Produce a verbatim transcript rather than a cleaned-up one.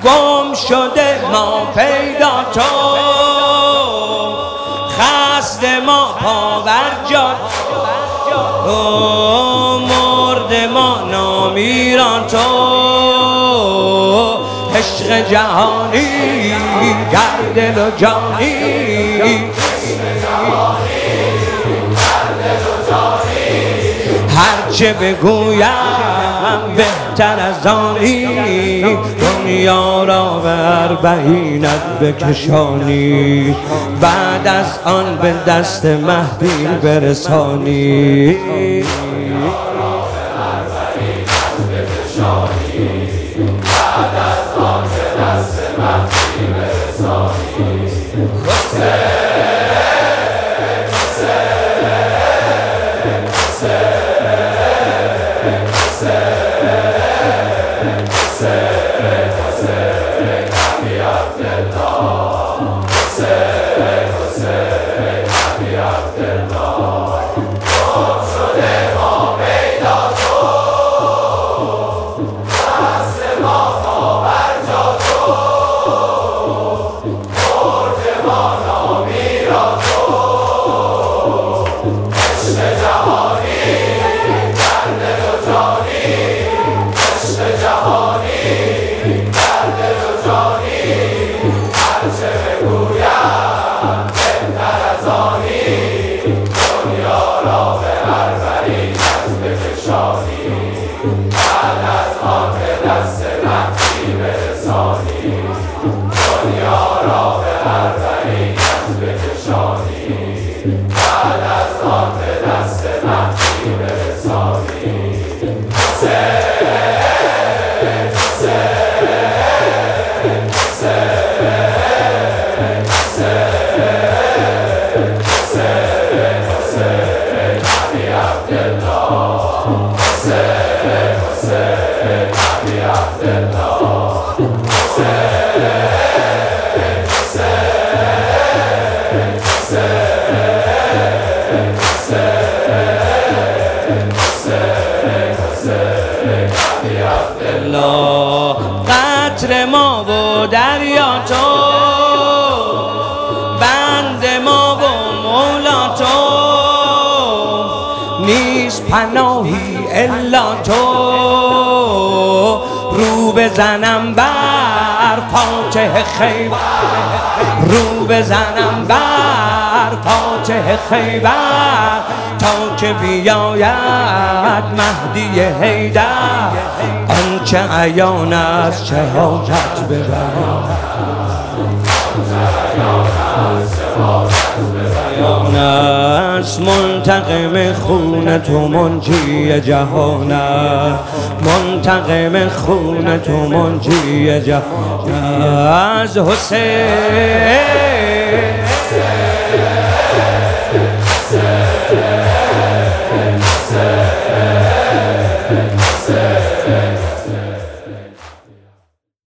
گم شده ما پیدا تو، خسته ما پاورجان تو، مرد ما نامیران تو، عشق جهانی در دل و جانی، هرچه بگویم بهتر از آنی، دنیا را به اربعینت بکشانی، بعد از آن به دست مهدی برسانی. بعد از آن به دست مهدی برسانی. قطر ما و دریا تو، بند ما و مولا تو، نیست پناهی الا تو، رو بزنم بر فاتح خیبر، رو بزنم بر فاتح خیبر، تا که بیاید مهدی حیدر، آنچه عیان از شهادت ببرد، عیان است منتقم خون تو، منجی جهان است منتقم خون تو، منجی جهان از حسین